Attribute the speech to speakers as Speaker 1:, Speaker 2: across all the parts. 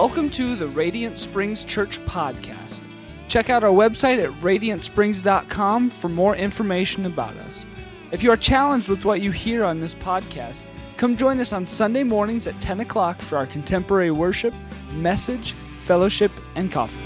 Speaker 1: Welcome to the Radiant Springs Church podcast. Check out our website at radiantsprings.com for more information about us. If you are challenged with what you hear on this podcast, come join us on Sunday mornings at 10 o'clock for our contemporary worship, message, fellowship, and coffee.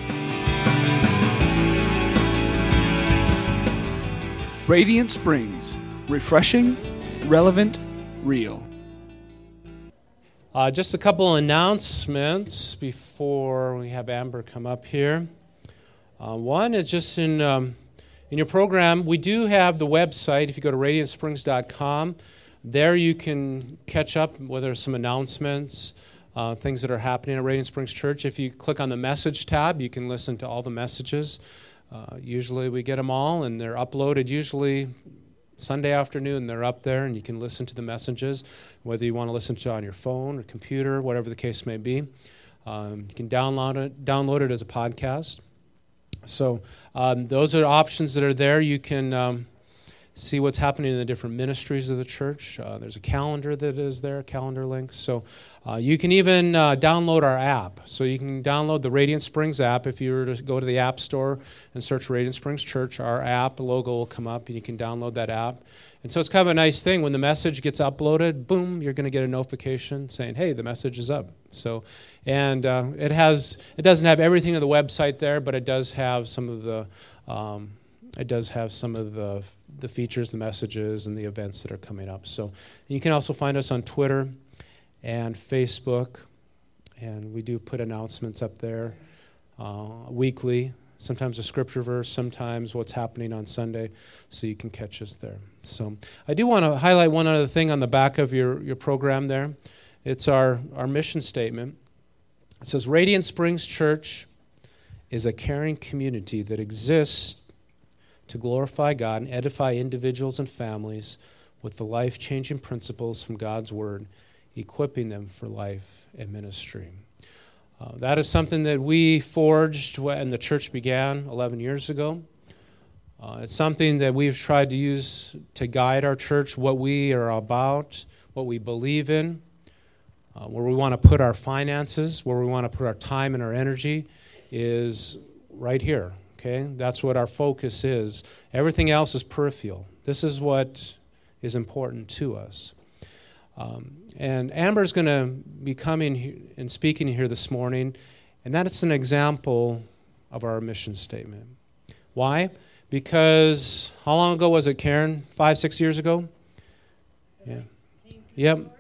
Speaker 1: Radiant Springs, refreshing, relevant, real.
Speaker 2: Just a couple announcements before we have Amber come up here. One is just in your program, we do have the website. If you go to radiantsprings.com, there you can catch up whether there's some announcements, things that are happening at Radiant Springs Church. If you click on the message tab, you can listen to all the messages. Usually we get them all, and they're uploaded usually Sunday afternoon. They're up there, and you can listen to the messages, whether you want to listen to it on your phone or computer, whatever the case may be. You can download it as a podcast. So those are options that are there. You can see what's happening in the different ministries of the church. There's a calendar that is there, a calendar link. So you can even download our app. So you can download the Radiant Springs app. If you were to go to the App Store and search Radiant Springs Church, our app logo will come up, and you can download that app. And so it's kind of a nice thing. When the message gets uploaded, boom, you're going to get a notification saying, hey, the message is up. So, and it doesn't have everything on the website there, but it does have some of the the features, the messages, and the events that are coming up. So you can also find us on Twitter and Facebook, and we do put announcements up there weekly, sometimes a scripture verse, sometimes what's happening on Sunday, so you can catch us there. So I do want to highlight one other thing on the back of your program there. It's our mission statement. It says, Radiant Springs Church is a caring community that exists to glorify God and edify individuals and families with the life-changing principles from God's Word, equipping them for life and ministry. That is something that we forged when the church began 11 years ago. It's something that we've tried to use to guide our church, what we are about, what we believe in, where we want to put our finances, where we want to put our time and our energy is right here. Okay, that's what our focus is. Everything else is peripheral. This is what is important to us. And Amber's going to be coming and speaking here this morning, and that's an example of our mission statement. Why? Because how long ago was it, Karen? 5-6 years ago? Yeah. Yep.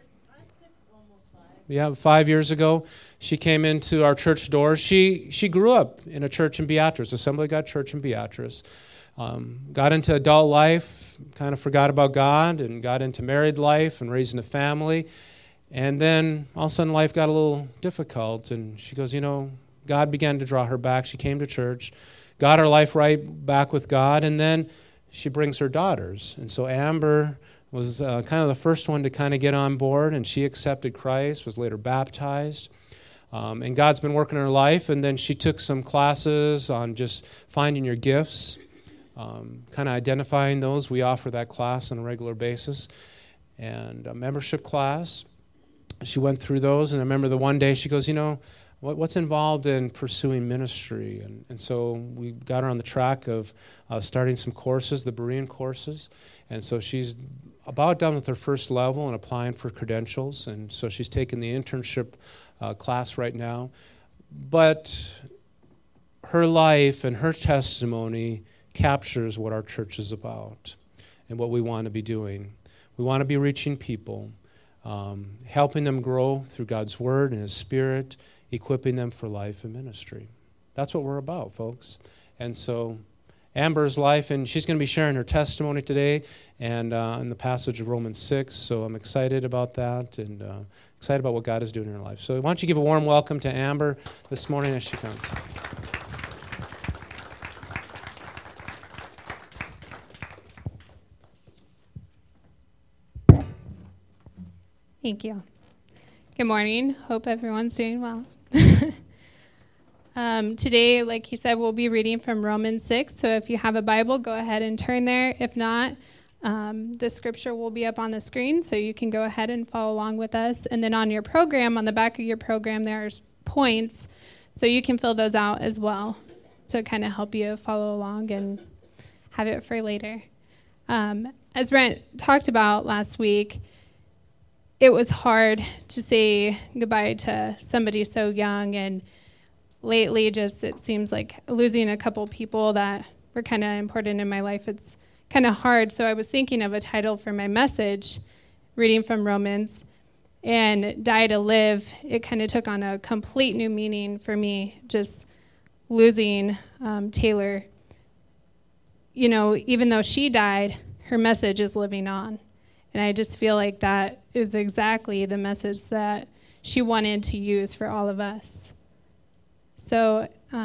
Speaker 2: Yeah, 5 years ago, she came into our church doors. She grew up in a church in Beatrice, Assembly of God Church in Beatrice. Got into adult life, kind of forgot about God, and got into married life and raising a family. And then all of a sudden life got a little difficult, and she goes, God began to draw her back. She came to church, got her life right back with God, and then she brings her daughters. And so Amber was kind of the first one to kind of get on board, and she accepted Christ, was later baptized. And God's been working in her life, and then she took some classes on just finding your gifts, kind of identifying those. We offer that class on a regular basis, and a membership class. She went through those, and I remember the one day she goes, what's involved in pursuing ministry? And so we got her on the track of starting some courses, the Berean courses. And so she's about done with her first level and applying for credentials. And so she's taking the internship class right now. But her life and her testimony captures what our church is about and what we want to be doing. We want to be reaching people, helping them grow through God's Word and His Spirit, equipping them for life and ministry. That's what we're about, folks. And so Amber's life, and she's going to be sharing her testimony today and in the passage of Romans 6, so I'm excited about that and excited about what God is doing in her life. So why don't you give a warm welcome to Amber this morning as she comes.
Speaker 3: Thank you. Good morning. Hope everyone's doing well. Today, like he said, we'll be reading from Romans 6. So if you have a Bible, go ahead and turn there. If not, the scripture will be up on the screen, so you can go ahead and follow along with us. And then on your program, on the back of your program, there's points, so you can fill those out as well to kind of help you follow along and have it for later. As Brent talked about last week, it was hard to say goodbye to somebody so young, and lately just it seems like losing a couple people that were kind of important in my life, it's kind of hard. So I was thinking of a title for my message, reading from Romans, and Die to Live. It kind of took on a complete new meaning for me, just losing Taylor. You know, even though she died, her message is living on. And I just feel like that is exactly the message that she wanted to use for all of us. So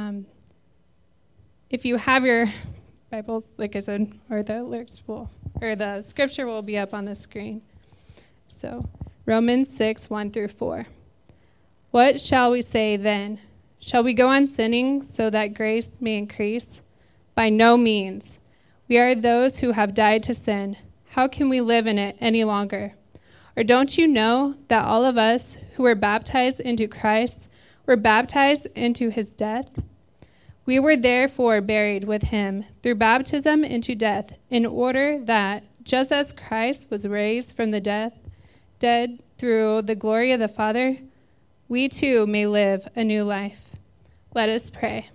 Speaker 3: if you have your Bibles, like I said, or the lyrics will, or the scripture will be up on the screen. So Romans 6, 1-4. What shall we say then? Shall we go on sinning so that grace may increase? By no means. We are those who have died to sin. How can we live in it any longer? Or don't you know that all of us who were baptized into Christ were baptized into his death? We were therefore buried with him through baptism into death, in order that, just as Christ was raised from the dead through the glory of the Father, we too may live a new life. Let us pray.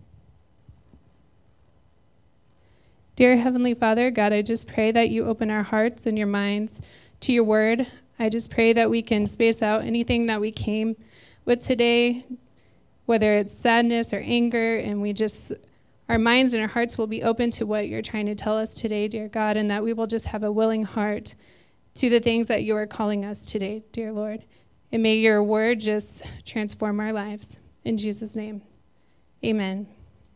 Speaker 3: Dear Heavenly Father, God, I just pray that you open our hearts and your minds to your word. I just pray that we can space out anything that we came with today, whether it's sadness or anger, and our minds and our hearts will be open to what you're trying to tell us today, dear God, and that we will just have a willing heart to the things that you are calling us today, dear Lord. And may your word just transform our lives. In Jesus' name, amen.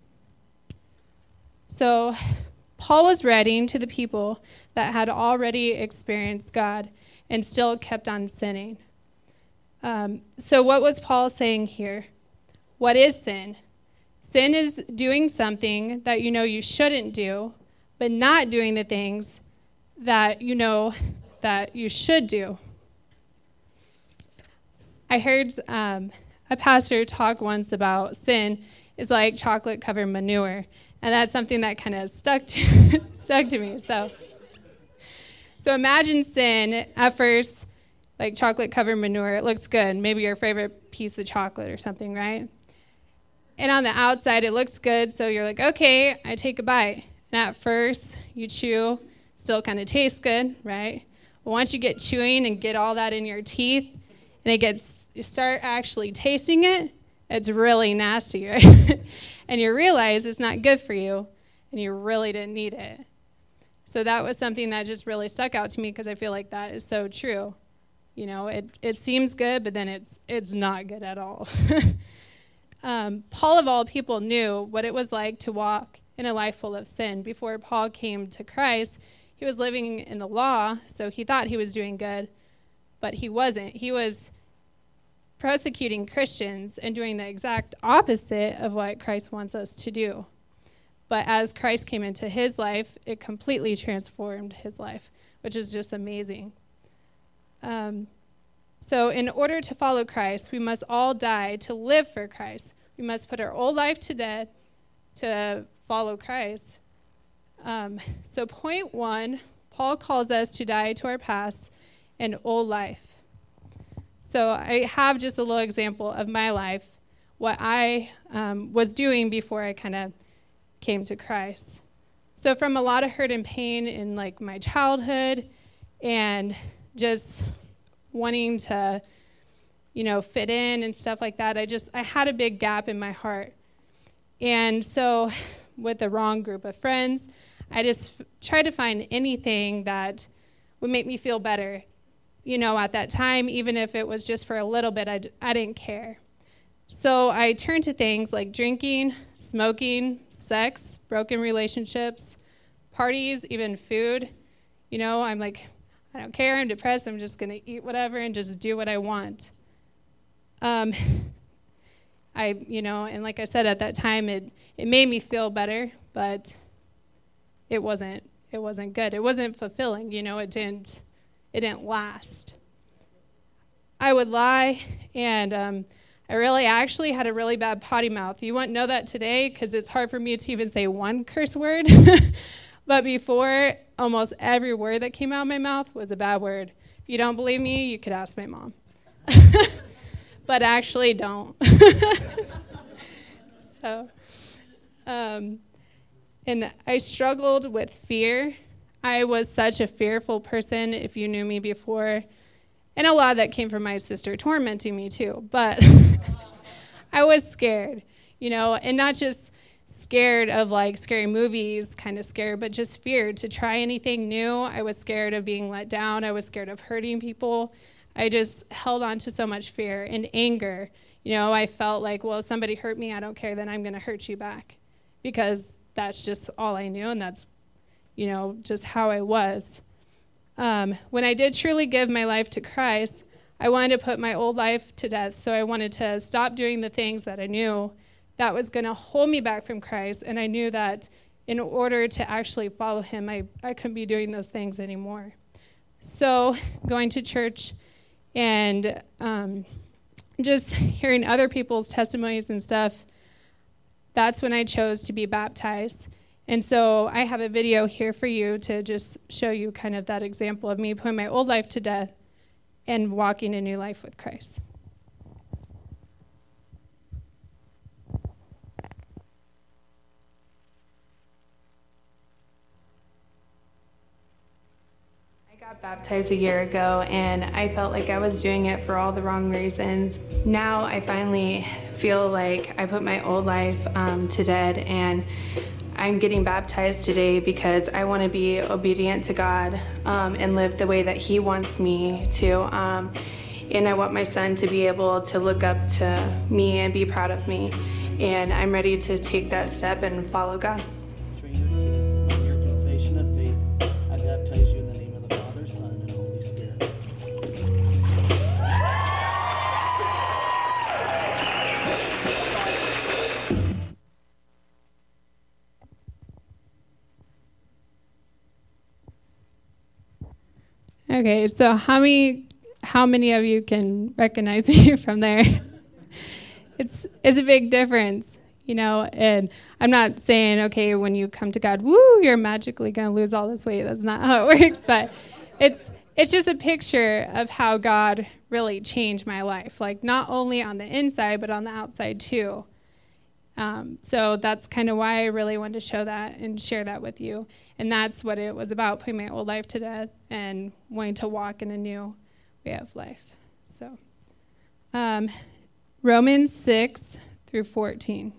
Speaker 3: So Paul was writing to the people that had already experienced God and still kept on sinning. So what was Paul saying here? What is sin? Sin is doing something that you know you shouldn't do, but not doing the things that you know that you should do. I heard a pastor talk once about sin is like chocolate-covered manure. And that's something that kind of stuck to me. So imagine sin at first, like chocolate-covered manure. It looks good. Maybe your favorite piece of chocolate or something, right? And on the outside, it looks good. So you're like, okay, I take a bite. And at first, you chew. Still kind of tastes good, right? But once you get chewing and get all that in your teeth, and you start actually tasting it, it's really nasty, right? And you realize it's not good for you, and you really didn't need it. So that was something that just really stuck out to me, because I feel like that is so true. You know, it seems good, but then it's not good at all. Paul, of all people, knew what it was like to walk in a life full of sin. Before Paul came to Christ, he was living in the law, so he thought he was doing good, but he wasn't. He was persecuting Christians and doing the exact opposite of what Christ wants us to do. But as Christ came into his life, it completely transformed his life, which is just amazing. So in order to follow Christ, we must all die to live for Christ. We must put our old life to death to follow Christ. So point 1, Paul calls us to die to our past and old life. So I have just a little example of my life, what I was doing before I kind of came to Christ. So from a lot of hurt and pain in like my childhood and just wanting to, fit in and stuff like that, I had a big gap in my heart. And so with the wrong group of friends, I just tried to find anything that would make me feel better. At that time, even if it was just for a little bit, I didn't care. So I turned to things like drinking, smoking, sex, broken relationships, parties, even food. I'm like, I don't care, I'm depressed, I'm just going to eat whatever and just do what I want. And like I said, at that time, it made me feel better, but it wasn't good. It wasn't fulfilling, it didn't last. I would lie, and I really actually had a really bad potty mouth. You wouldn't know that today because it's hard for me to even say one curse word. But before, almost every word that came out of my mouth was a bad word. If you don't believe me, you could ask my mom. But actually don't. So, and I struggled with fear. I was such a fearful person, if you knew me before. And a lot of that came from my sister tormenting me too. But I was scared, and not just scared of like scary movies, kind of scared, but just feared to try anything new. I was scared of being let down. I was scared of hurting people. I just held on to so much fear and anger. I felt like, well, if somebody hurt me, I don't care, then I'm going to hurt you back. Because that's just all I knew, and that's, just how I was. When I did truly give my life to Christ, I wanted to put my old life to death. So I wanted to stop doing the things that I knew that was going to hold me back from Christ. And I knew that in order to actually follow him, I couldn't be doing those things anymore. So going to church and just hearing other people's testimonies and stuff, that's when I chose to be baptized. And so I have a video here for you to just show you kind of that example of me putting my old life to death and walking a new life with Christ. I got baptized a year ago, and I felt like I was doing it for all the wrong reasons. Now I finally feel like I put my old life to death, and I'm getting baptized today because I want to be obedient to God and live the way that he wants me to. And I want my son to be able to look up to me and be proud of me. And I'm ready to take that step and follow God.
Speaker 4: Train your kids on your confession of faith. I baptize you in the name of the Father, Son, and Holy Spirit.
Speaker 3: Okay, so how many of you can recognize me from there? It's a big difference, and I'm not saying, okay, when you come to God, woo, you're magically going to lose all this weight. That's not how it works, but it's just a picture of how God really changed my life, like not only on the inside, but on the outside too. So that's kind of why I really wanted to show that and share that with you. And that's what it was about, putting my old life to death and wanting to walk in a new way of life. So Romans 6-14.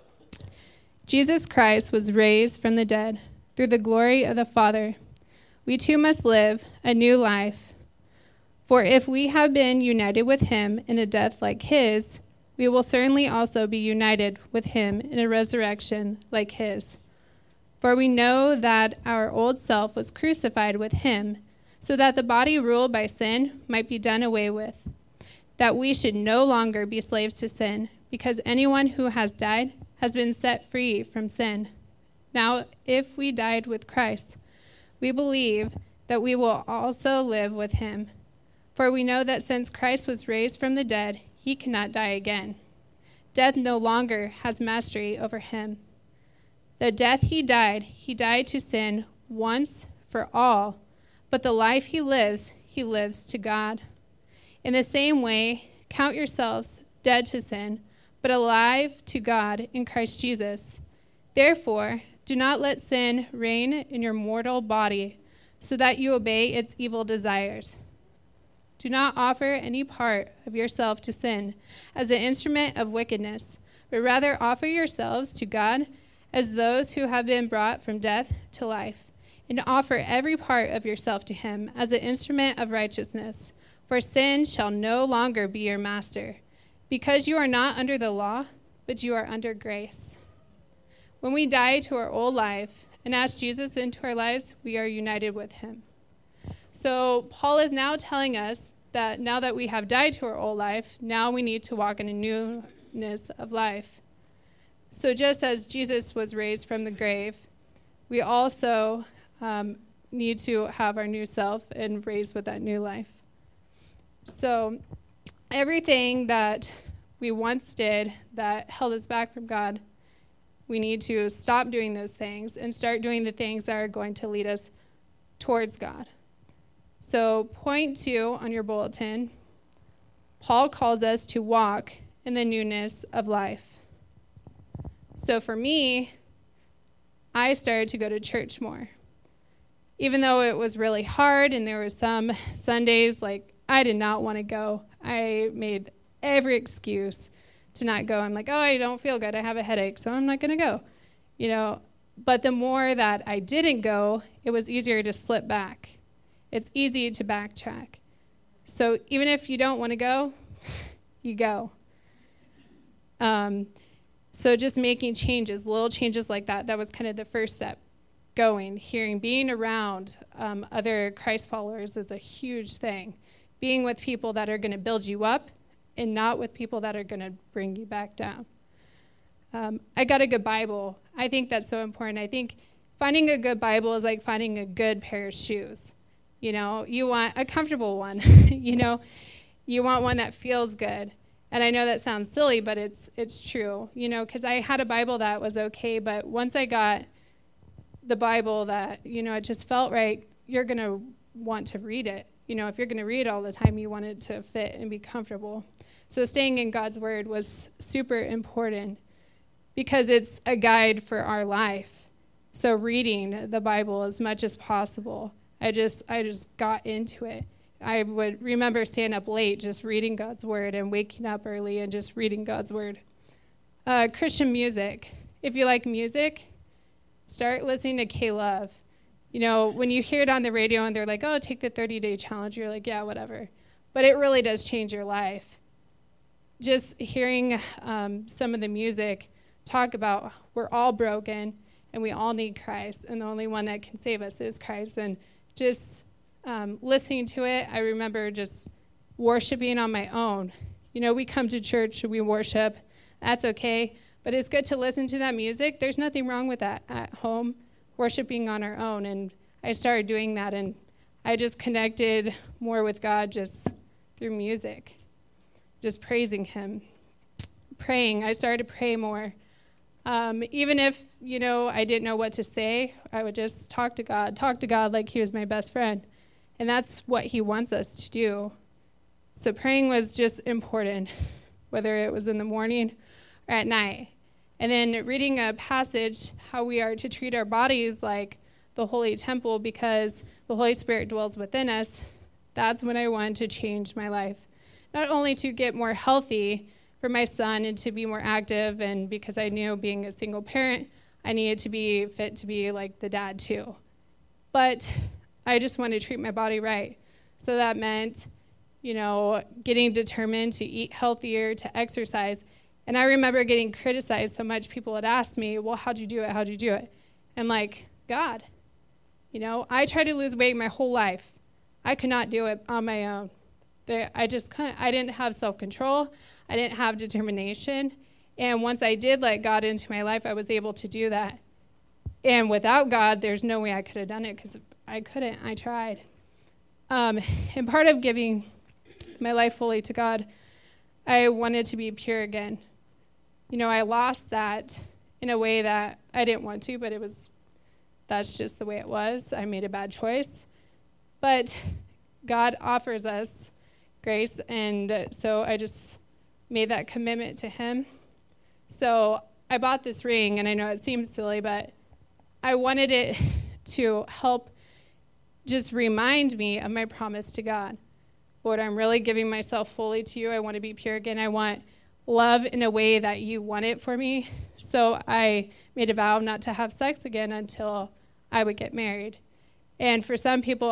Speaker 3: Jesus Christ was raised from the dead through the glory of the Father. We too must live a new life. For if we have been united with him in a death like his, we will certainly also be united with him in a resurrection like his. For we know that our old self was crucified with him, so that the body ruled by sin might be done away with, that we should no longer be slaves to sin, because anyone who has died has been set free from sin. Now, if we died with Christ, we believe that we will also live with him. For we know that since Christ was raised from the dead, he cannot die again. Death no longer has mastery over him. The death he died to sin once for all, but the life he lives to God. In the same way, count yourselves dead to sin, but alive to God in Christ Jesus. Therefore, do not let sin reign in your mortal body, so that you obey its evil desires. Do not offer any part of yourself to sin as an instrument of wickedness, but rather offer yourselves to God as those who have been brought from death to life, and offer every part of yourself to him as an instrument of righteousness. For sin shall no longer be your master, because you are not under the law, but you are under grace. When we die to our old life and ask Jesus into our lives, we are united with him. So Paul is now telling us that now that we have died to our old life, now we need to walk in a newness of life. So just as Jesus was raised from the grave, we also need to have our new self and raised with that new life. So everything that we once did that held us back from God, we need to stop doing those things and start doing the things that are going to lead us towards God. So point 2 on your bulletin, Paul calls us to walk in the newness of life. So for me, I started to go to church more. Even though it was really hard and there were some Sundays like I did not want to go. I made every excuse to not go. I'm like, oh, I don't feel good. I have a headache, so I'm not going to go. But the more that I didn't go, it was easier to slip back. It's easy to backtrack. So even if you don't want to go, you go. So just making changes, little changes like that, that was kind of the first step. Going, hearing, being around other Christ followers is a huge thing. Being with people that are going to build you up and not with people that are going to bring you back down. I got a good Bible. I think that's so important. I think finding a good Bible is like finding a good pair of shoes. You want a comfortable one. You want one that feels good. And I know that sounds silly, but it's true. Because I had a Bible that was okay, but once I got the Bible that, it just felt right, you're going to want to read it. If you're going to read it all the time, you want it to fit and be comfortable. So staying in God's word was super important because it's a guide for our life. So reading the Bible as much as possible. I just got into it. I would remember staying up late just reading God's word and waking up early and just reading God's word. Christian music. If you like music, start listening to K-Love. When you hear it on the radio and they're like, oh, take the 30-day challenge, you're like, yeah, whatever. But it really does change your life. Just hearing some of the music talk about we're all broken and we all need Christ, and the only one that can save us is Christ. And just listening to it, I remember just worshiping on my own. We come to church, we worship. That's okay. But it's good to listen to that music. There's nothing wrong with that at home, worshiping on our own. And I started doing that, and I just connected more with God just through music, just praising him. Praying, I started to pray more. Even if, I didn't know what to say, I would just talk to God like he was my best friend. And that's what he wants us to do. So praying was just important, whether it was in the morning or at night. And then reading a passage, how we are to treat our bodies like the holy temple because the Holy Spirit dwells within us. That's when I wanted to change my life. Not only to get more healthy for my son and to be more active, and because I knew being a single parent, I needed to be fit to be like the dad too. But I just wanted to treat my body right. So that meant, getting determined to eat healthier, to exercise. And I remember getting criticized so much. People would ask me, well, how'd you do it? How'd you do it? I'm like, God. I tried to lose weight my whole life. I could not do it on my own. I just couldn't. I didn't have self-control. I didn't have determination. And once I did let God into my life, I was able to do that. And without God, there's no way I could have done it because I couldn't. I tried. And part of giving my life fully to God, I wanted to be pure again. I lost that in a way that I didn't want to, but that's just the way it was. I made a bad choice. But God offers us grace, and so I just made that commitment to him. So I bought this ring, and I know it seems silly, but I wanted it to help just remind me of my promise to God. Lord, I'm really giving myself fully to you. I want to be pure again. I want love in a way that you want it for me. So I made a vow not to have sex again until I would get married. And for some people,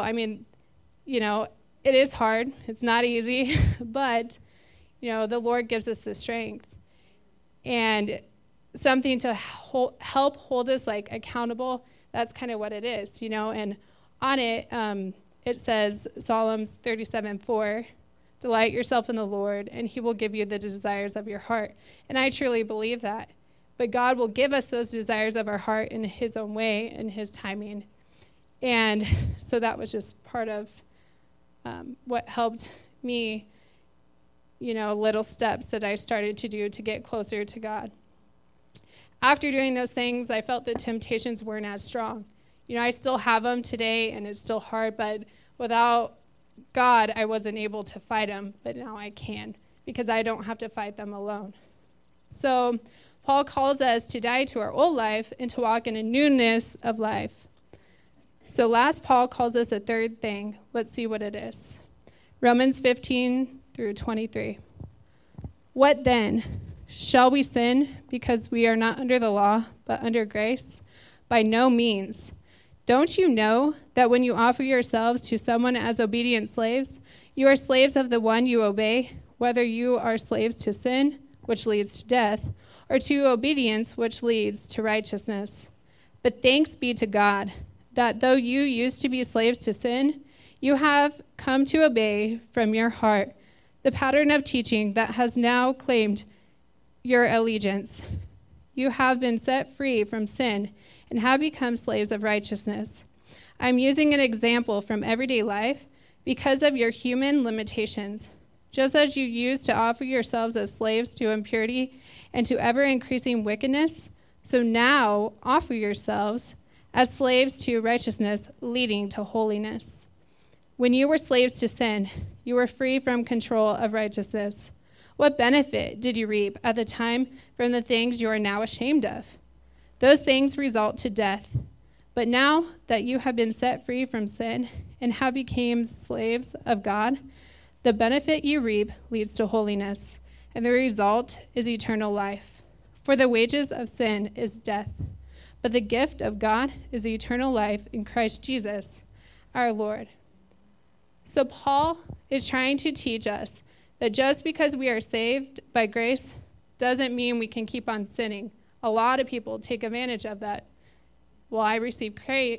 Speaker 3: it is hard. It's not easy, but, the Lord gives us the strength. And something to help hold us, accountable, that's kind of what it is, And on it, it says, Psalms 37:4, delight yourself in the Lord, and he will give you the desires of your heart. And I truly believe that. But God will give us those desires of our heart in his own way, in his timing. And so that was just part of what helped me, little steps that I started to do to get closer to God. After doing those things, I felt the temptations weren't as strong. I still have them today, and it's still hard, but without God, I wasn't able to fight them, but now I can, because I don't have to fight them alone. So Paul calls us to die to our old life and to walk in a newness of life. So last, Paul calls us a third thing. Let's see what it is. Romans 15 through 23. What then? Shall we sin because we are not under the law, but under grace? By no means. Don't you know that when you offer yourselves to someone as obedient slaves, you are slaves of the one you obey, whether you are slaves to sin, which leads to death, or to obedience, which leads to righteousness? But thanks be to God, that though you used to be slaves to sin, you have come to obey from your heart the pattern of teaching that has now claimed your allegiance. You have been set free from sin and have become slaves of righteousness. I'm using an example from everyday life because of your human limitations. Just as you used to offer yourselves as slaves to impurity and to ever-increasing wickedness, so now offer yourselves as slaves to righteousness, leading to holiness. When you were slaves to sin, you were free from control of righteousness. What benefit did you reap at the time from the things you are now ashamed of? Those things result to death. But now that you have been set free from sin and have become slaves of God, the benefit you reap leads to holiness, and the result is eternal life. For the wages of sin is death, but the gift of God is eternal life in Christ Jesus, our Lord. So Paul is trying to teach us that just because we are saved by grace doesn't mean we can keep on sinning. A lot of people take advantage of that. Well, I received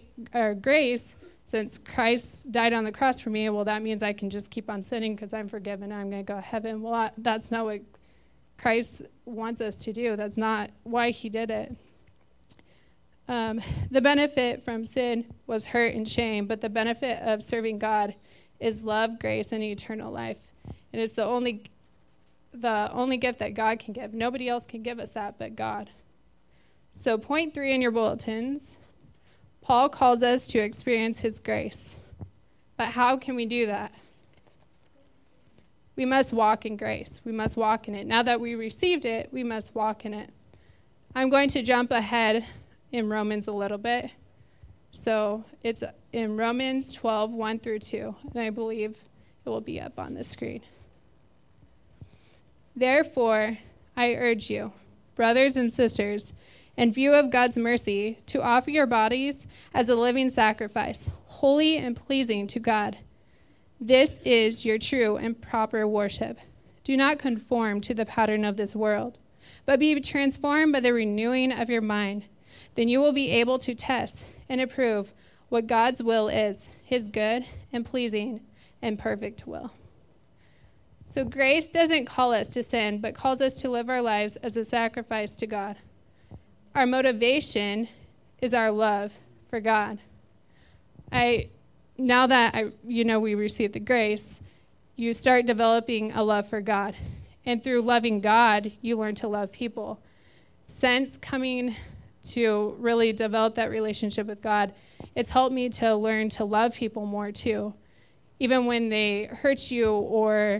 Speaker 3: grace since Christ died on the cross for me. Well, that means I can just keep on sinning because I'm forgiven and I'm going to go to heaven. Well, that's not what Christ wants us to do. That's not why he did it. The benefit from sin was hurt and shame, but the benefit of serving God is love, grace, and eternal life. And it's the only gift that God can give. Nobody else can give us that but God. So point 3 in your bulletins, Paul calls us to experience his grace. But how can we do that? We must walk in grace. We must walk in it. Now that we received it, we must walk in it. I'm going to jump ahead in Romans a little bit. So it's in Romans 12, 1 through 2, and I believe it will be up on the screen. Therefore, I urge you, brothers and sisters, in view of God's mercy, to offer your bodies as a living sacrifice, holy and pleasing to God. This is your true and proper worship. Do not conform to the pattern of this world, but be transformed by the renewing of your mind. Then you will be able to test and approve what God's will is, his good and pleasing and perfect will. So grace doesn't call us to sin, but calls us to live our lives as a sacrifice to God. Our motivation is our love for God. Now that we receive the grace, you start developing a love for God. And through loving God, you learn to love people. Since coming to really develop that relationship with God, it's helped me to learn to love people more too. Even when they hurt you or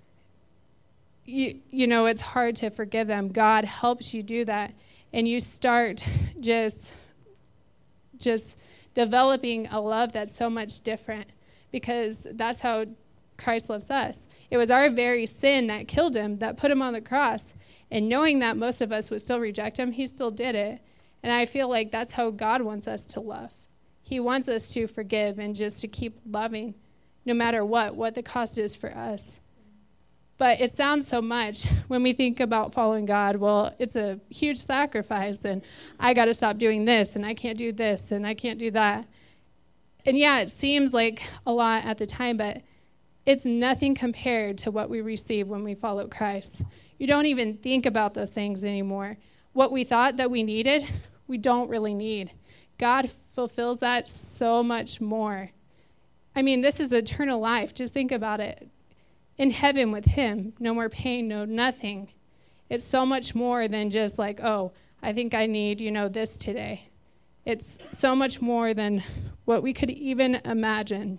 Speaker 3: it's hard to forgive them, God helps you do that. And you start just developing a love that's so much different, because that's how Christ loves us. It was our very sin that killed him, that put him on the cross. And knowing that most of us would still reject him, he still did it. And I feel like that's how God wants us to love. He wants us to forgive and just to keep loving, no matter what the cost is for us. But it sounds so much when we think about following God. Well, it's a huge sacrifice, and I got to stop doing this, and I can't do this, and I can't do that. And yeah, it seems like a lot at the time, but it's nothing compared to what we receive when we follow Christ. You don't even think about those things anymore. What we thought that we needed, we don't really need. God fulfills that so much more. I mean, this is eternal life. Just think about it. in heaven with him. No more pain, no nothing. It's so much more than just like, oh, I think I need, this today. It's so much more than what we could even imagine.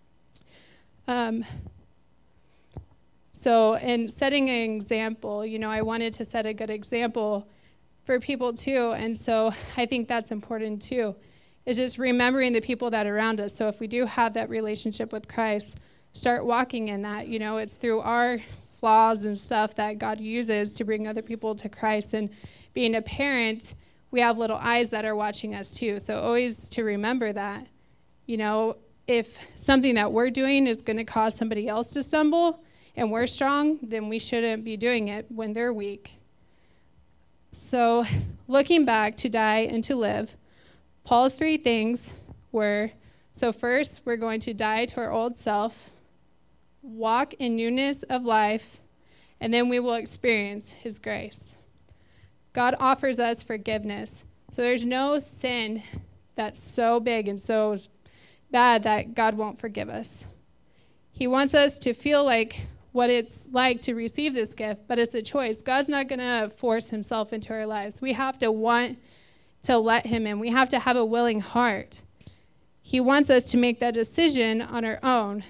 Speaker 3: So in setting an example, I wanted to set a good example for people too. And so I think that's important too, is just remembering the people that are around us. So if we do have that relationship with Christ, start walking in that. It's through our flaws and stuff that God uses to bring other people to Christ. And being a parent, we have little eyes that are watching us too. So always to remember that, if something that we're doing is going to cause somebody else to stumble and we're strong, then we shouldn't be doing it when they're weak. So looking back, to die and to live, Paul's 3 things were, so first, we're going to die to our old self, walk in newness of life, and then we will experience his grace. God offers us forgiveness. So there's no sin that's so big and so bad that God won't forgive us. He wants us to feel like what it's like to receive this gift, but it's a choice. God's not going to force himself into our lives. We have to want to let him in. We have to have a willing heart. He wants us to make that decision on our own.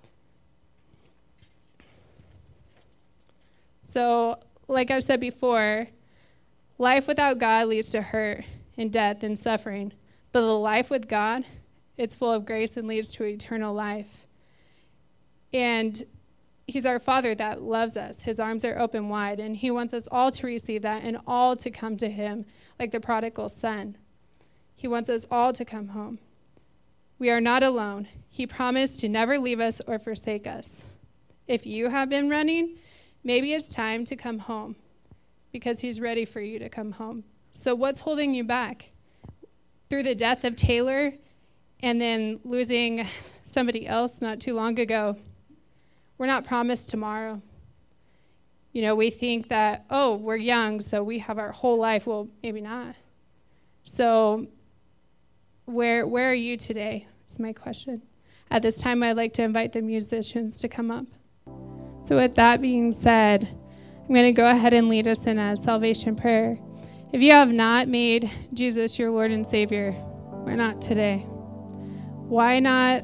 Speaker 3: So, like I've said before, life without God leads to hurt and death and suffering. But the life with God, it's full of grace and leads to eternal life. And he's our Father that loves us. His arms are open wide, and he wants us all to receive that and all to come to him like the prodigal son. He wants us all to come home. We are not alone. He promised to never leave us or forsake us. If you have been running, maybe it's time to come home because he's ready for you to come home. So what's holding you back? Through the death of Taylor and then losing somebody else not too long ago, we're not promised tomorrow. We think that, we're young, so we have our whole life. Well, maybe not. So where are you today? Is my question. At this time, I'd like to invite the musicians to come up. So with that being said, I'm going to go ahead and lead us in a salvation prayer. If you have not made Jesus your Lord and Savior, why not today? Why not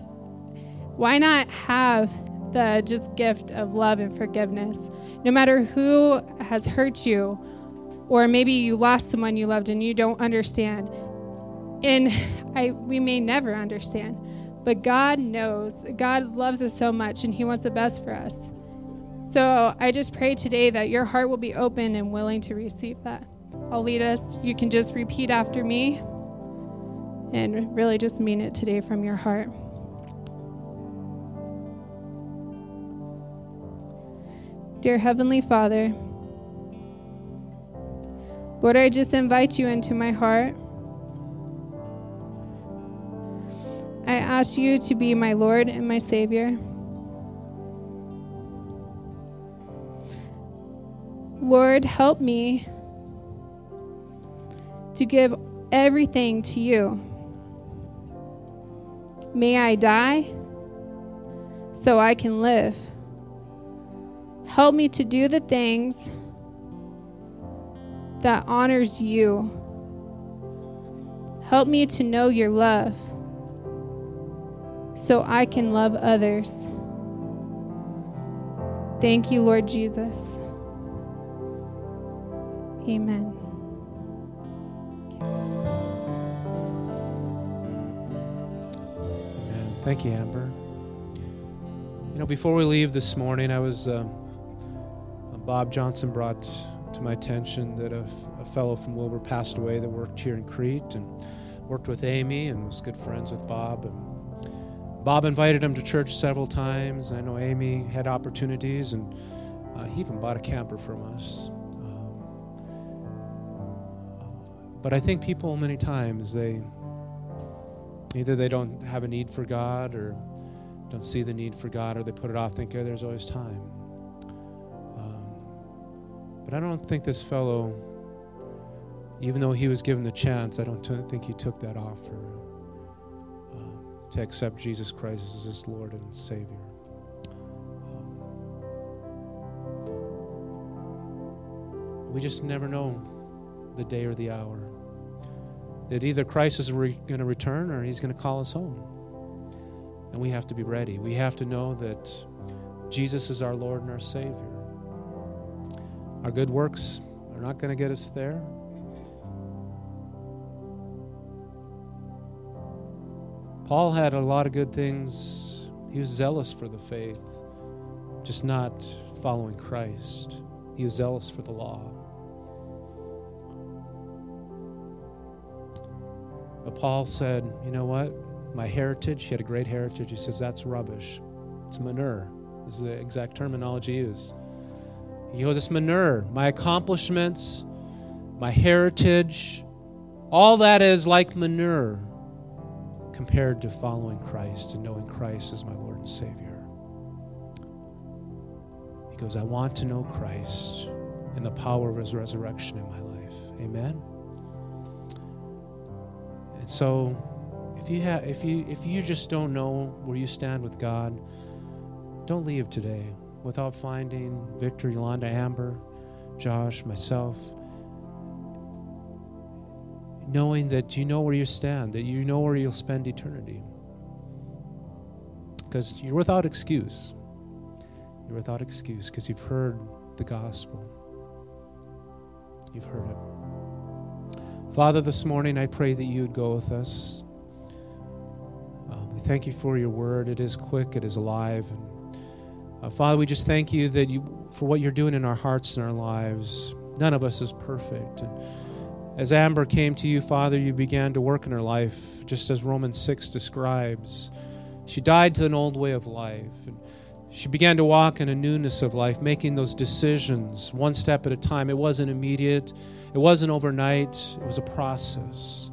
Speaker 3: have the just gift of love and forgiveness? No matter who has hurt you, or maybe you lost someone you loved and you don't understand. And we may never understand, but God knows. God loves us so much, and he wants the best for us. So I just pray today that your heart will be open and willing to receive that. I'll lead us. You can just repeat after me and really just mean it today from your heart. Dear Heavenly Father, Lord, I just invite you into my heart. I ask you to be my Lord and my Savior. Lord, help me to give everything to you. May I die so I can live. Help me to do the things that honors you. Help me to know your love so I can love others. Thank you, Lord Jesus. Amen.
Speaker 2: Amen. Thank you, Amber. Before we leave this morning, Bob Johnson brought to my attention that a fellow from Wilbur passed away that worked here in Crete and worked with Amy and was good friends with Bob. And Bob invited him to church several times. I know Amy had opportunities, and he even bought a camper from us. But I think people many times, either they don't have a need for God or don't see the need for God, or they put it off thinking there's always time. But I don't think this fellow, even though he was given the chance, I don't think he took that offer to accept Jesus Christ as his Lord and Savior. We just never know the day or the hour. That either Christ is going to return or he's going to call us home. And we have to be ready. We have to know that Jesus is our Lord and our Savior. Our good works are not going to get us there. Paul had a lot of good things. He was zealous for the faith, just not following Christ. He was zealous for the law. But Paul said, you know what? My heritage, he had a great heritage. He says, that's rubbish. It's manure. This is the exact terminology used. He goes, it's manure. My accomplishments, my heritage, all that is like manure compared to following Christ and knowing Christ as my Lord and Savior. He goes, I want to know Christ and the power of his resurrection in my life. Amen? And so, if you just don't know where you stand with God, don't leave today without finding Victor, Yolanda, Amber, Josh, myself, knowing that you know where you stand, that you know where you'll spend eternity. Because you're without excuse. You're without excuse because you've heard the gospel. You've heard it. Father, this morning I pray that you would go with us. We thank you for your word. It is quick. It is alive. And, Father, we just thank you that for what you're doing in our hearts and our lives. None of us is perfect. And as Amber came to you, Father, you began to work in her life, just as Romans 6 describes. She died to an old way of life. And she began to walk in a newness of life, making those decisions one step at a time. It wasn't immediate. It wasn't overnight. It was a process.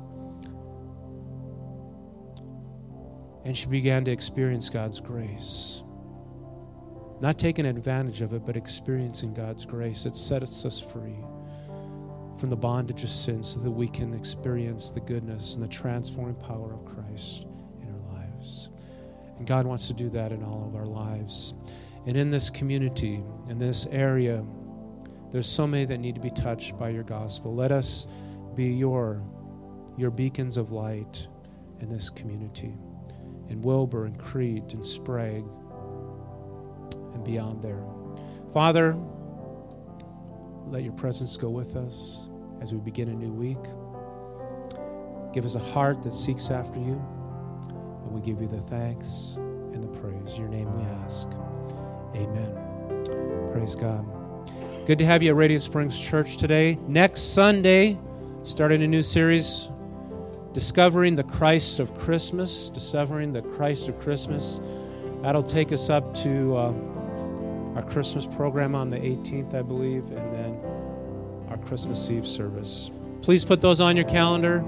Speaker 2: And she began to experience God's grace. Not taking advantage of it, but experiencing God's grace. It sets us free from the bondage of sin so that we can experience the goodness and the transforming power of Christ in our lives. And God wants to do that in all of our lives. And in this community, in this area, there's so many that need to be touched by your gospel. Let us be your beacons of light in this community. In Wilbur and Crete and Sprague and beyond there. Father, let your presence go with us as we begin a new week. Give us a heart that seeks after you, and we give you the thanks and the praise. In your name we ask. Amen. Praise God. Good to have you at Radiant Springs Church today. Next Sunday, starting a new series, Discovering the Christ of Christmas. Discovering the Christ of Christmas. That'll take us up to our Christmas program on the 18th, I believe, and then our Christmas Eve service. Please put those on your calendar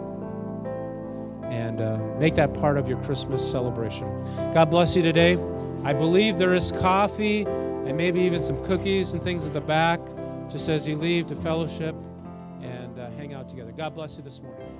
Speaker 2: and make that part of your Christmas celebration. God bless you today. I believe there is coffee and maybe even some cookies and things at the back, just as you leave to fellowship and hang out together. God bless you this morning.